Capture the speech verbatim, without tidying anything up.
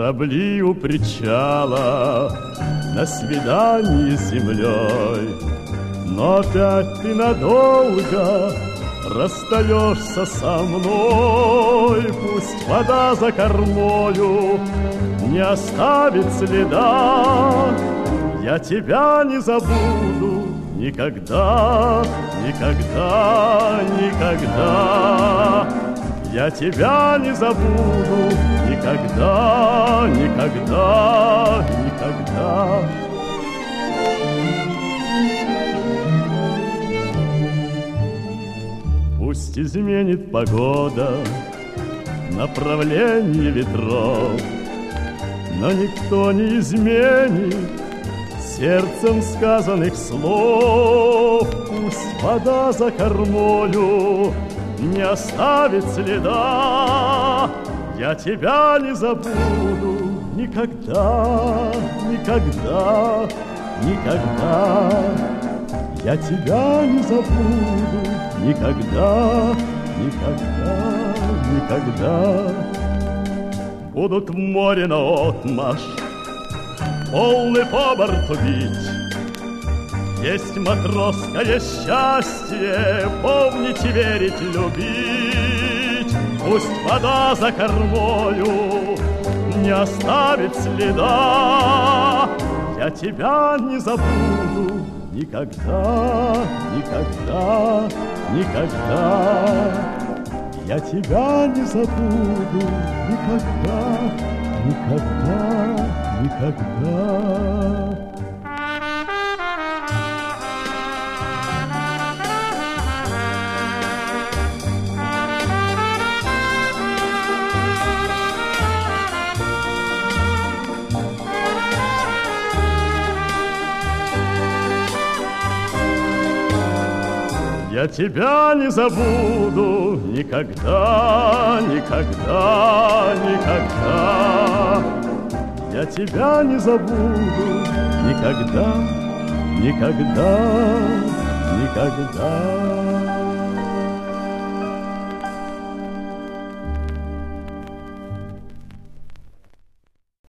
Корабли у причала на свидании с землей, но опять ты надолго расстаешься со мной. Пусть вода за кормою не оставит следа, я тебя не забуду никогда, никогда, никогда. Я тебя не забуду никогда, никогда, никогда. Пусть изменит погода направление ветров, но никто не изменит сердцем сказанных слов. Пусть вода за кормою не оставит следа, я тебя не забуду никогда, никогда, никогда. Я тебя не забуду никогда, никогда, никогда. Будут в море наотмашь волны по борту бить, есть матросское счастье, помнить и верить, любить. Пусть вода за кормою не оставит следа, я тебя не забуду никогда, никогда, никогда. Я тебя не забуду никогда, никогда, никогда. Я тебя не забуду никогда, никогда, никогда. Я тебя не забуду никогда, никогда, никогда.